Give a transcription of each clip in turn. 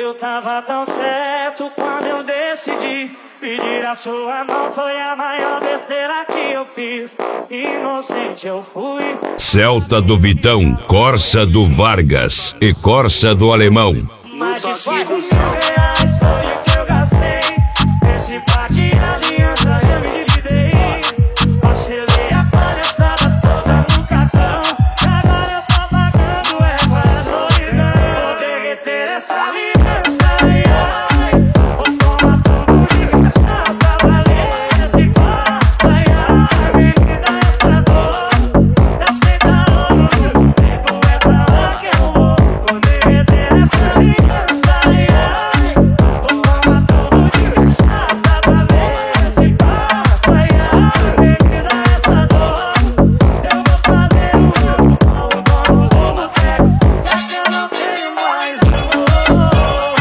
Eu tava tão certo quando eu decidi pedir a sua mão, foi a maior besteira que eu fiz. Inocente eu fui. Celta do Vitão, Corsa do Vargas e Corsa do Alemão. Mais de 5 mil reais foi o que eu gastei. Esse par de aliança eu me endividei. Parcelei a palhaçada toda no cartão. Agora eu tô pagando é com a solidão. Vou derreter essa aliança, ai, ai. Vou tomar tudo de cachaça pra ver se passa, ai, ai. Me quita essa dor, aceita logo. No tempo é pra lá que eu vou. Vou derreter essa aliança, ai, ai. Vou tomar tudo de cachaça pra ver se passa, ai, ai. Me quita essa dor. Eu vou fazer o jogo com o dono do boteco. É que eu não tenho mais amor.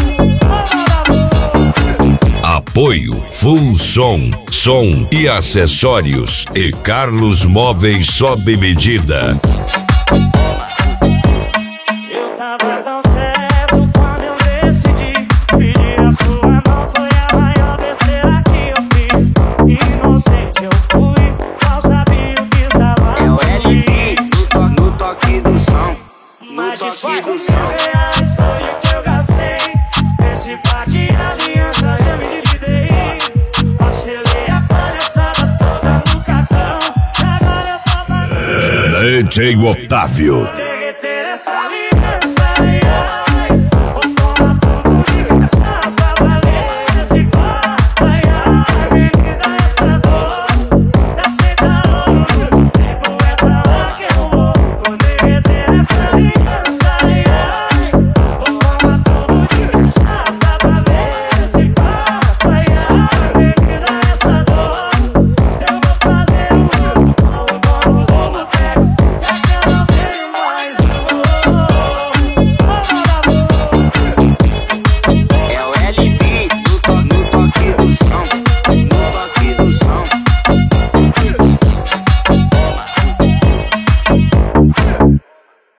Apoio Full Som e acessórios e Carlos Móveis sob medida. Eu tava tão certo quando eu decidi pedir a sua mão, foi a maior besteira que eu fiz. Inocente eu fui, mal sabia o que estava É o LP no toque do som. Mais de 5 mil reais foi o que eu gastei. Esse par de aliança eu me endividei. Parcelei a palhaçada toda no cartão. Agora eu tô pagando. DJ Otávio.